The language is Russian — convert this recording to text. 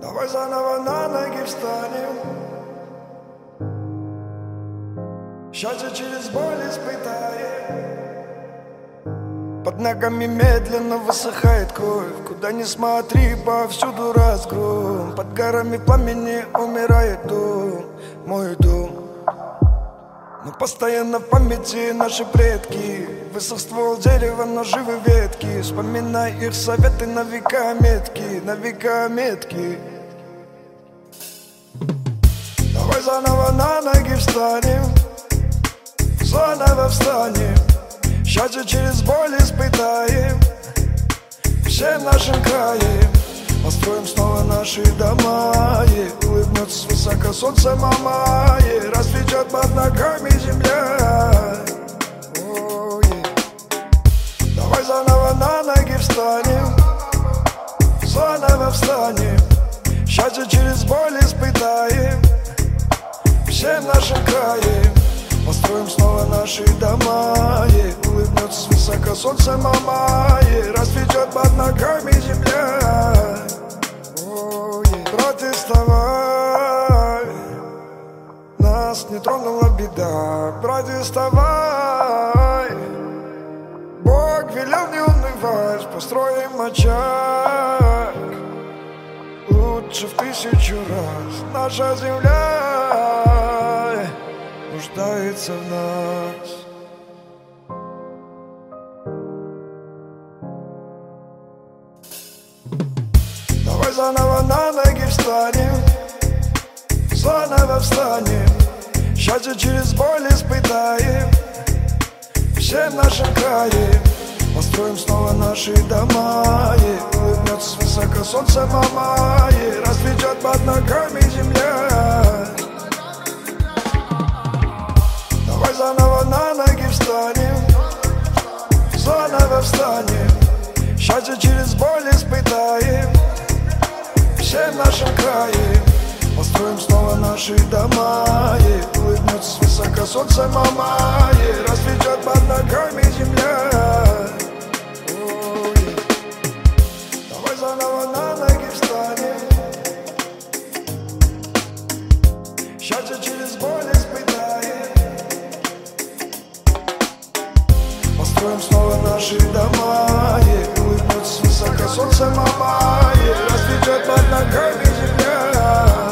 Давай заново на ноги встанем. Счастье через боль испытаем. Под ногами медленно высыхает кровь. Куда ни смотри, повсюду разгром. Под горами пламени умирает дом, мой дом. Но постоянно в памяти наши предки. Высох ствол дерева, но живы ветки. Вспоминай их советы на века метки, на века метки. Давай заново на ноги встанем. Заново встанем. Счастье через боль испытаем. Всем нашим краем построим снова наши дома. Улыбнется свысока солнце мама. Расцветет под ногами земля. Давай заново на ноги встанем. Заново встанем. Счастье через боль испытаем. Всем нашим краем построим снова наши дома. Улыбнется свысока солнце мама. Расцветет под ногами земля. Протестовай, нас не тронула беда. Протестовай, Бог велел не унывать. Построим очаг лучше в 1000 раз. Наша земля нуждается в нас. Давай заново на ноги встанем. Заново встанем. Счастье через боль испытаем. Всем нашим краем построим снова наши дома. Улыбнется свысока солнце мама. Расцветет под ногами земля. Давай заново на ноги встанем. Заново встанем. Счастье через боль испытаем. Всем нашим краем построим снова наши дома. Улыбнется свысока солнце мама. Расцветет под ногами земля. Давай заново на ноги встанем. Счастье через боль испытаем. Построим снова наши дома. Улыбнется свысока солнце мама. Расцветет под ногами земля.